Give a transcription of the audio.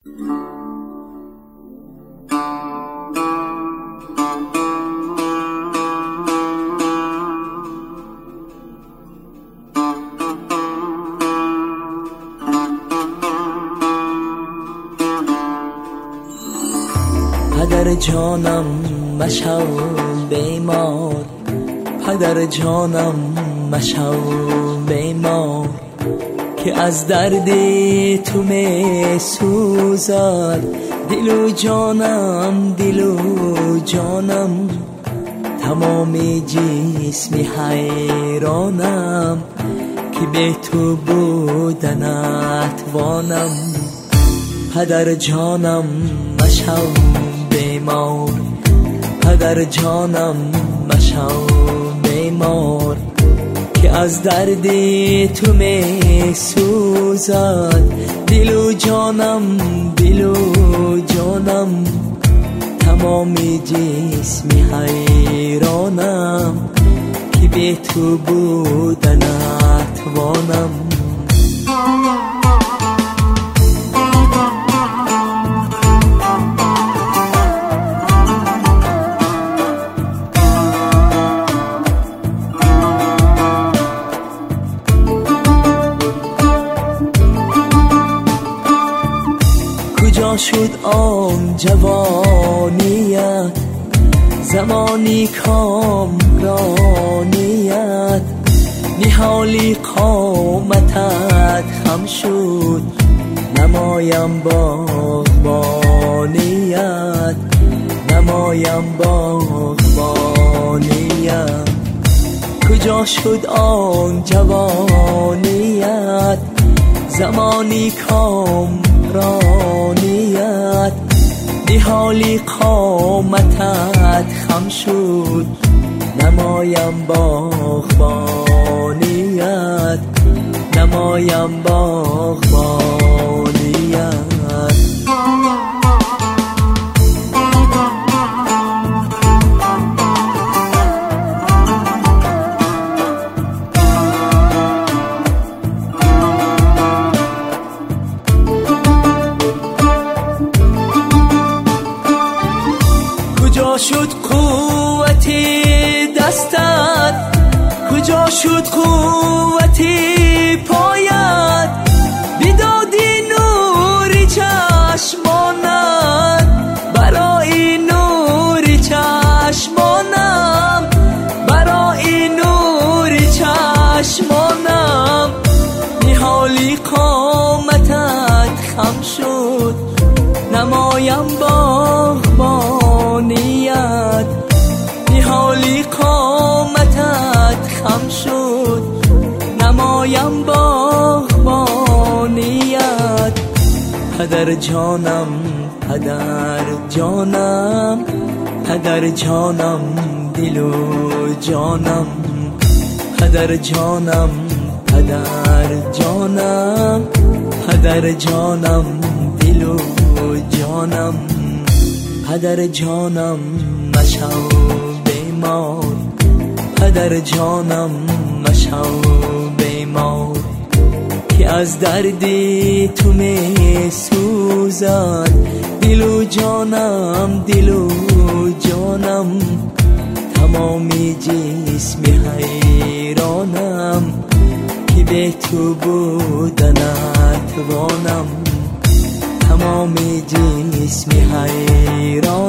پدر جانم مشو بیمار، پدر جانم مشو بیمار، که از درد تو می سوزد دل و جانم، دل و جانم. تمام جسمی حیرانم که به تو بودنت وانم. پدر جانم مشو بیمار، پدر جانم مشو بیمار، که از درد تو می سوزد دل و جانم، دل و جانم. تمام جسمی حیرانم که به تو بودنت وانم. کجا شد آن جوانیت، زمانی کامرانیت، نهالی قامتت خم شد، نمایم باغبانیت، نمایم باغبانیت. کجا شد آن جوانیت، زمانی کامرانیت، نهالی قامتت خم شد، نمایم باغبانیت، نمایم باغبانیت. کجا شد قوت دستت، کجا شد قوت پایت، بیدادی نوری چشمانت، برای نوری چشمانم، برای نوری چشمانم. نهالی قامتت خم شد، نمایم باغبانیت، نهالی قامتت خم شد، نمایم باغبانیت. پدر جانم، پدر جانم، پدر جانم، دل و جانم. پدر جانم، پدر جانم، پدر جانم، دل و جانم. پدر جانم مشو بیمار، پدر جانم مشو بیمار، که از درد تو می سوزد دل و جانم، دل و جانم. تمام جسمی حیرانم که به تو بودنت وانم. تمام جسمی حیرانم